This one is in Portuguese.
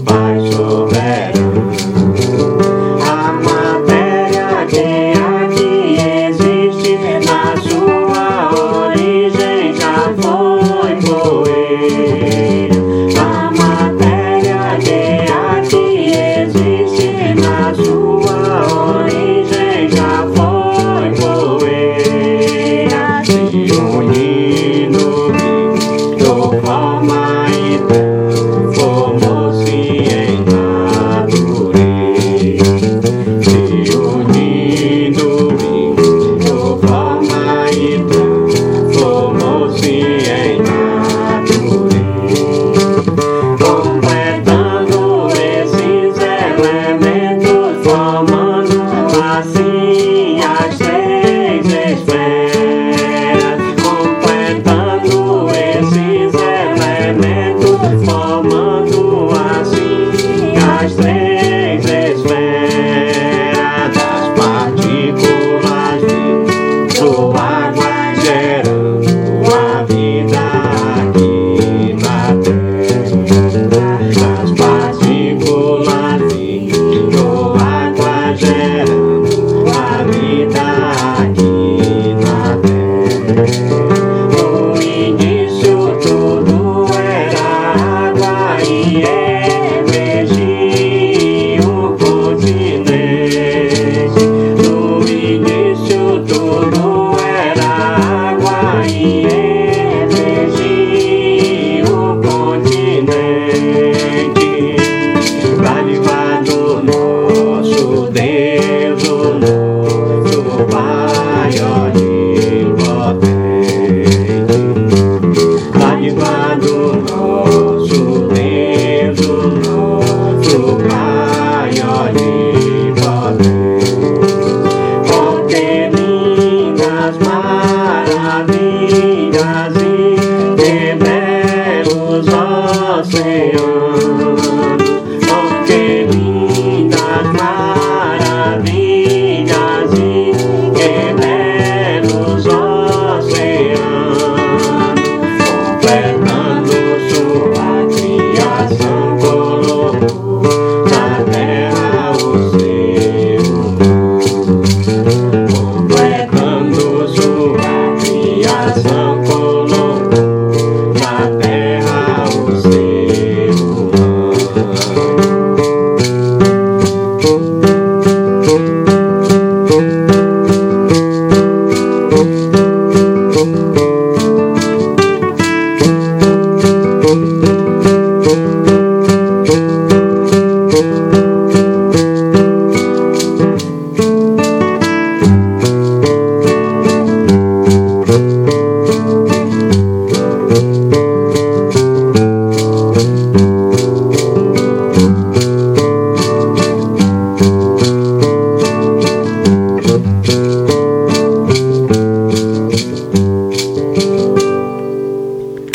Pai soberano. A matéria que aqui existe, na sua origem já foi poeira. A matéria que aqui existe, na sua origem já foi poeira. Se unindo, forma e transformou-se em natureza. Se unindo, forma e transformou-se em natureza. Completando esses elementos, formando assim as três esferas. Completando esses elementos, formando assim as três esferas das partículas de água, gerando a vida aqui na Terra. Das partículas de água, gerando a vida aqui na Terra. No início tudo era água e